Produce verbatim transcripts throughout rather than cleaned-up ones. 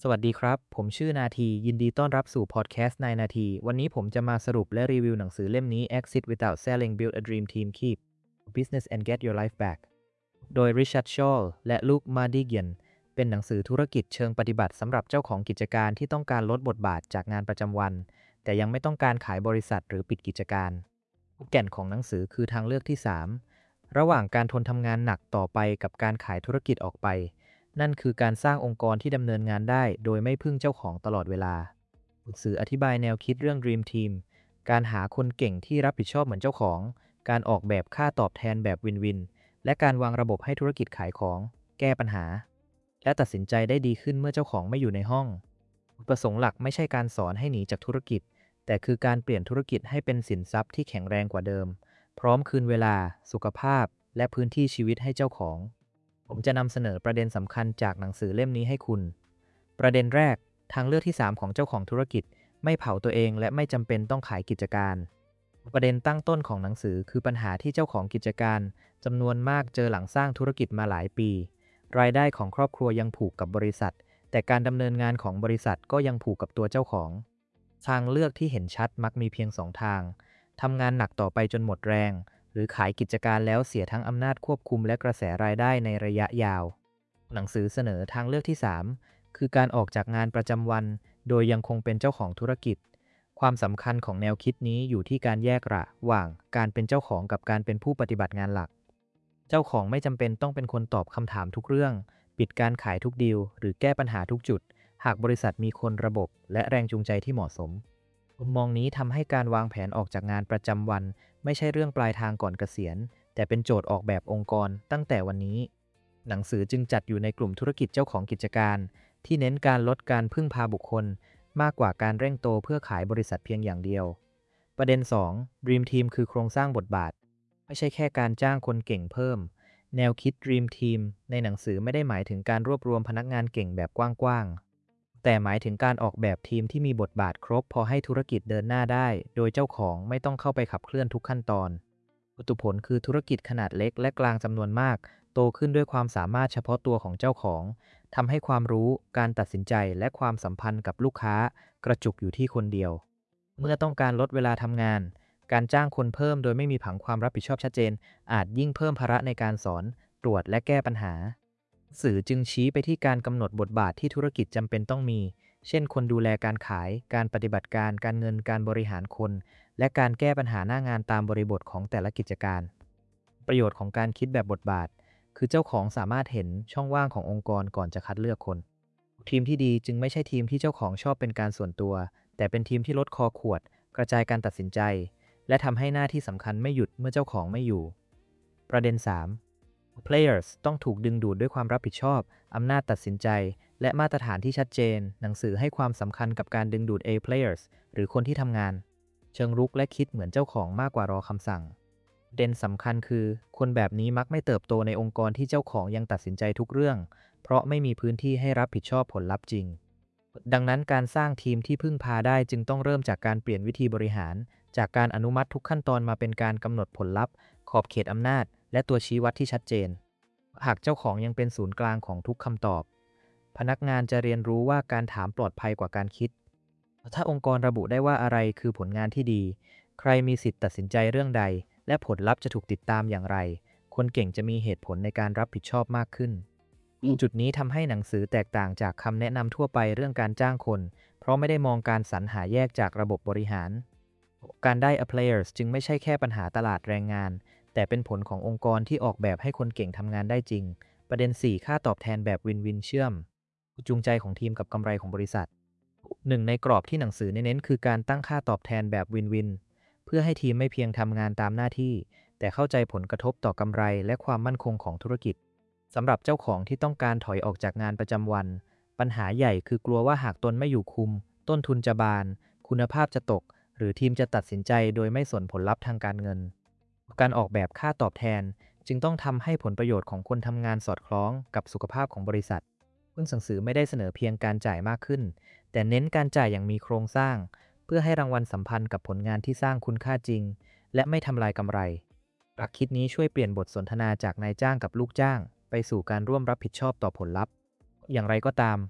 สวัสดีครับ ผมชื่อนาทียินดีต้อนรับสู่พอดแคสต์นายนาทีวันนี้ผมจะมาสรุปและรีวิวหนังสือเล่มนี้ Exit Without Selling Build a Dream Team Keep Business and Get Your Life Back โดย Richard Scholl และลูก Madigan เป็นหนังสือธุรกิจเชิงปฏิบัติสำหรับเจ้าของกิจการที่ต้องการลดบทบาทจากงานประจำวันแต่ยังไม่ต้องการขายบริษัทหรือปิดกิจการแก่นของหนังสือคือทางเลือกที่สามระหว่างการทนทำงานหนักต่อไปกับการขายธุรกิจออกไปนั่นคือการสร้างองค์กรที่ดำเนินงานได้โดยไม่พึ่งเจ้าของตลอดเวลาหนังสืออธิบายแนวคิดเรื่อง Dream Team การหาคนเก่งที่รับผิดชอบเหมือนเจ้าของการออกแบบค่าตอบแทนแบบวินวินและการวางระบบให้ธุรกิจขายของแก้ปัญหาและตัดสินใจได้ดีขึ้นเมื่อเจ้าของไม่อยู่ในห้องจุดประสงค์หลักไม่ใช่การสอนให้หนีจากธุรกิจแต่คือการเปลี่ยนธุรกิจให้เป็นสินทรัพย์ที่แข็งแรงกว่าเดิมพร้อมคืนเวลาสุขภาพและพื้นที่ชีวิตให้เจ้าของผมจะนำเสนอประเด็นสำคัญจากหนังสือเล่มนี้ให้คุณประเด็นแรกทางเลือกที่สามของเจ้าของธุรกิจไม่เผาตัวเองและไม่จำเป็นต้องขายกิจการประเด็นตั้งต้นของหนังสือคือปัญหาที่เจ้าของกิจการจำนวนมากเจอหลังสร้างธุรกิจมาหลายปีรายได้ของครอบครัวยังผูกกับบริษัทแต่การดำเนินงานของบริษัทก็ยังผูกกับตัวเจ้าของทางเลือกที่เห็นชัดมักมีเพียงสองทางทำงานหนักต่อไปจนหมดแรงหรือขายกิจการแล้วเสียทั้งอำนาจควบคุมและกระแสรายได้ในระยะยาวหนังสือเสนอทางเลือกที่สามคือการออกจากงานประจำวันโดยยังคงเป็นเจ้าของธุรกิจความสำคัญของแนวคิดนี้อยู่ที่การแยกระหว่างการเป็นเจ้าของกับการเป็นผู้ปฏิบัติงานหลักเจ้าของไม่จำเป็นต้องเป็นคนตอบคำถามทุกเรื่องปิดการขายทุกดีลหรือแก้ปัญหาทุกจุดหากบริษัทมีคนระบบและแรงจูงใจที่เหมาะสมมุมมองนี้ทำให้การวางแผนออกจากงานประจำวันไม่ใช่เรื่องปลายทางก่อนเกษียณแต่เป็นโจทย์ออกแบบองค์กรตั้งแต่วันนี้หนังสือจึงจัดอยู่ในกลุ่มธุรกิจเจ้าของกิจการที่เน้นการลดการพึ่งพาบุคคลมากกว่าการเร่งโตเพื่อขายบริษัทเพียงอย่างเดียวประเด็นสอง Dream Team คือโครงสร้างบทบาทไม่ใช่แค่การจ้างคนเก่งเพิ่มแนวคิด Dream Team ในหนังสือไม่ได้หมายถึงการรวบรวมพนักงานเก่งแบบกว้างๆแต่หมายถึงการออกแบบทีมที่มีบทบาทครบพอให้ธุรกิจเดินหน้าได้โดยเจ้าของไม่ต้องเข้าไปขับเคลื่อนทุกขั้นตอนผลผลคือธุรกิจขนาดเล็กและกลางจำนวนมากโตขึ้นด้วยความสามารถเฉพาะตัวของเจ้าของทำให้ความรู้การตัดสินใจและความสัมพันธ์กับลูกค้ากระจุกอยู่ที่คนเดียวเมื่อต้องการลดเวลาทำงานการจ้างคนเพิ่มโดยไม่มีผังความรับผิดชอบชัดเจนอาจยิ่งเพิ่มภาระในการสอนตรวจและแก้ปัญหาสื่อจึงชี้ไปที่การกำหนดบทบาทที่ธุรกิจจำเป็นต้องมีเช่นคนดูแลการขายการปฏิบัติการการเงินการบริหารคนและการแก้ปัญหาหน้างานตามบริบทของแต่ละกิจการประโยชน์ของการคิดแบบบทบาทคือเจ้าของสามารถเห็นช่องว่างขององค์กรก่อนจะคัดเลือกคนทีมที่ดีจึงไม่ใช่ทีมที่เจ้าของชอบเป็นการส่วนตัวแต่เป็นทีมที่ลดคอขวดกระจายการตัดสินใจและทำให้หน้าที่สำคัญไม่หยุดเมื่อเจ้าของไม่อยู่ประเด็นสาม Players ต้องถูกดึงดูดด้วยความรับผิดชอบอำนาจตัดสินใจและมาตรฐานที่ชัดเจนหนังสือให้ความสำคัญกับการดึงดูด A players หรือคนที่ทำงานเชิงรุกและคิดเหมือนเจ้าของมากกว่ารอคำสั่งประเด็นสำคัญคือคนแบบนี้มักไม่เติบโตในองค์กรที่เจ้าของยังตัดสินใจทุกเรื่องเพราะไม่มีพื้นที่ให้รับผิดชอบผลลัพธ์จริงดังนั้นการสร้างทีมที่พึ่งพาได้จึงต้องเริ่มจากการเปลี่ยนวิธีบริหารจากการอนุมัติทุกขั้นตอนมาเป็นการกำหนดผลลัพธ์ขอบเขตอำนาจและตัวชี้วัดที่ชัดเจนหากเจ้าของยังเป็นศูนย์กลางของทุกคำตอบพนักงานจะเรียนรู้ว่าการถามปลอดภัยกว่าการคิดถ้าองค์กรระบุได้ว่าอะไรคือผลงานที่ดีใครมีสิทธิ์ตัดสินใจเรื่องใดและผลลัพธ์จะถูกติดตามอย่างไรคนเก่งจะมีเหตุผลในการรับผิดชอบมากขึ้นจุดนี้ทำให้หนังสือแตกต่างจากคำแนะนำทั่วไปเรื่องการจ้างคนเพราะไม่ได้มองการสรรหาแยกจากระบบบริหารการได้ A players จึงไม่ใช่แค่ปัญหาตลาดแรงงานแต่เป็นผลขององค์กรที่ออกแบบให้คนเก่งทำงานได้จริงประเด็นสี่ค่าตอบแทนแบบวินวินเชื่อมจูงใจของทีมกับกำไรของบริษัทหนึ่งในกรอบที่หนังสือเน้นคือการตั้งค่าตอบแทนแบบวินวินเพื่อให้ทีมไม่เพียงทำงานตามหน้าที่แต่เข้าใจผลกระทบต่อกำไรและความมั่นคงของธุรกิจสำหรับเจ้าของที่ต้องการถอยออกจากงานประจำวันปัญหาใหญ่คือกลัวว่าหากตนไม่อยู่คุมต้นทุนจะบานคุณภาพจะตกหรือทีมจะตัดสินใจโดยไม่สนผลลัพธ์ทางการเงินการออกแบบค่าตอบแทนจึงต้องทำให้ผลประโยชน์ของคนทำงานสอดคล้องกับสุขภาพของบริษัทหุ้นหนังสือไม่ได้เสนอเพียงการจ่ายมากขึ้นแต่เน้นการจ่ายอย่างมีโครงสร้างเพื่อให้รางวัลสัมพันธ์กับผลงานที่สร้างคุณค่าจริงและไม่ทำลายกำไรหลักคิดนี้ช่วยเปลี่ยนบทสนทนาจากนายจ้างกับลูกจ้างไปสู่การร่วมรับผิดชอบต่อผลลัพธ์อย่างไรก็ตามค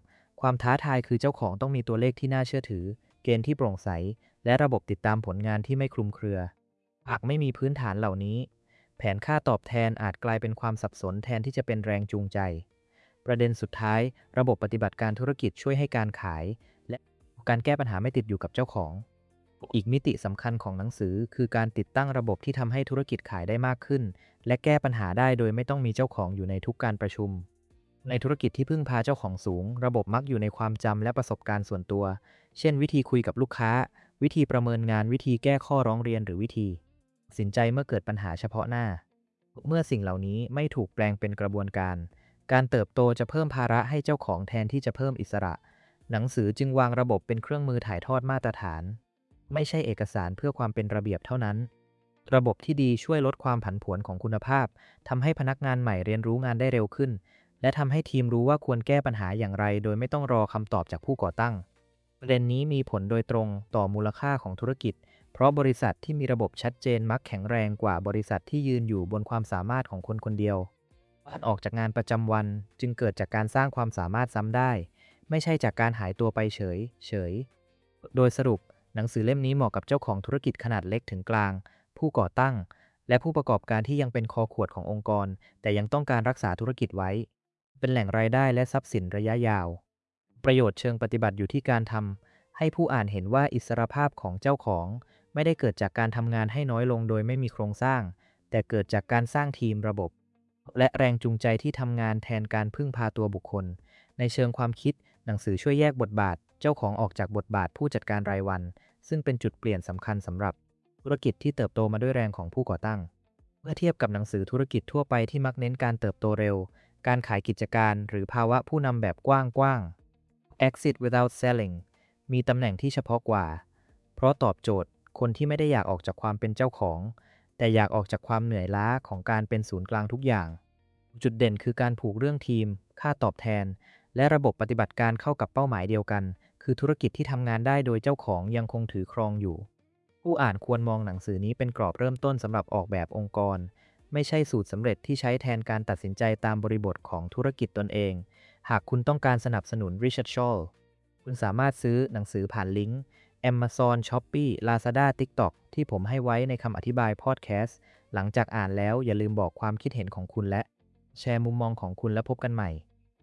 ความท้าทายคือเจ้าของต้องมีตัวเลขที่น่าเชื่อถือ เกณฑ์ที่โปร่งใส และระบบติดตามผลงานที่ไม่คลุมเครือ หากไม่มีพื้นฐานเหล่านี้ แผนค่าตอบแทนอาจกลายเป็นความสับสนแทนที่จะเป็นแรงจูงใจ ประเด็นสุดท้าย ระบบปฏิบัติการธุรกิจช่วยให้การขาย และการแก้ปัญหาไม่ติดอยู่กับเจ้าของ อีกมิติสำคัญของหนังสือคือการติดตั้งระบบที่ทำให้ธุรกิจขายได้มากขึ้น และแก้ปัญหาได้โดยไม่ต้องมีเจ้าของอยู่ในทุกการประชุม ในธุรกิจที่พึ่งพาเจ้าของสูง ระบบมักอยู่ในความจำและประสบการณ์ส่วนตัว เช่นวิธีคุยกับลูกค้า วิธีประเมินงาน วิธีแก้ข้อร้องเรียนหรือวิธีตัดสินใจเมื่อเกิดปัญหาเฉพาะหน้า เมื่อสิ่งเหล่านี้ไม่ถูกแปลงเป็นกระบวนการ การเติบโตจะเพิ่มภาระให้เจ้าของแทนที่จะเพิ่มอิสระ หนังสือจึงวางระบบเป็นเครื่องมือถ่ายทอดมาตรฐาน ไม่ใช่เอกสารเพื่อความเป็นระเบียบเท่านั้น ระบบที่ดีช่วยลดความผันผวนของคุณภาพทำให้พนักงานใหม่เรียนรู้งานได้เร็วขึ้น และทำให้ทีมรู้ว่าควรแก้ปัญหาอย่างไรโดยไม่ต้องรอคำตอบจากผู้ก่อตั้ง ประเด็นนี้มีผลโดยตรงต่อมูลค่าของธุรกิจ เพราะบริษัทที่มีระบบชัดเจนมักแข็งแรงกว่าบริษัทที่ยืนอยู่บนความสามารถของคนคนเดียวการออกจากงานประจำวันจึงเกิดจากการสร้างความสามารถซ้ำได้ ไม่ใช่จากการหายตัวไปเฉยเฉย โดยสรุปหนังสือเล่มนี้เหมาะกับเจ้าของธุรกิจขนาดเล็กถึงกลาง ผู้ก่อตั้ง และผู้ประกอบการที่ยังเป็นคอขวดขององค์กร แต่ยังต้องการรักษาธุรกิจไว้ เป็นแหล่งรายได้และทรัพย์สินระยะยาว ประโยชน์เชิงปฏิบัติอยู่ที่การทำให้ผู้อ่านเห็นว่าอิสรภาพของเจ้าของไม่ได้เกิดจากการทำงานให้น้อยลงโดยไม่มีโครงสร้าง แต่เกิดจากการสร้างทีมระบบ และแรงจูงใจที่ทำงานแทนการพึ่งพาตัวบุคคล ในเชิงความคิดหนังสือช่วยแยกบทบาทเจ้าของออกจากบทบาทผู้จัดการรายวัน ซึ่งเป็นจุดเปลี่ยนสำคัญสำหรับธุรกิจที่เติบโตมาด้วยแรงของผู้ก่อตั้ง เมื่อเทียบกับหนังสือธุรกิจทั่วไปที่มักเน้นการเติบโตเร็ว การขายกิจการหรือภาวะผู้นำแบบกว้างๆ Exit without selling มีตำแหน่งที่เฉพาะกว่า เพราะตอบโจทย์คนที่ไม่ได้อยากออกจากความเป็นเจ้าของ แต่อยากออกจากความเหนื่อยล้าของการเป็นศูนย์กลางทุกอย่าง จุดเด่นคือการผูกเรื่องทีม ค่าตอบแทน และระบบปฏิบัติการเข้ากับเป้าหมายเดียวกัน คือธุรกิจที่ทำงานได้โดยเจ้าของยังคงถือครองอยู่ ผู้อ่านควรมองหนังสือนี้เป็นกรอบเริ่มต้นสำหรับออกแบบองค์กร ไม่ใช่สูตรสำเร็จที่ใช้แทนการตัดสินใจตามบริบทของธุรกิจตนเอง หากคุณต้องการสนับสนุน Richard Scholl คุณสามารถซื้อหนังสือผ่านลิงก์ Amazon Shopee Lazada TikTok ที่ผมให้ไว้ในคำอธิบายพอดแคสต์หลังจากอ่านแล้วอย่าลืมบอกความคิดเห็นของคุณและแชร์มุมมองของคุณและพบกันใหม่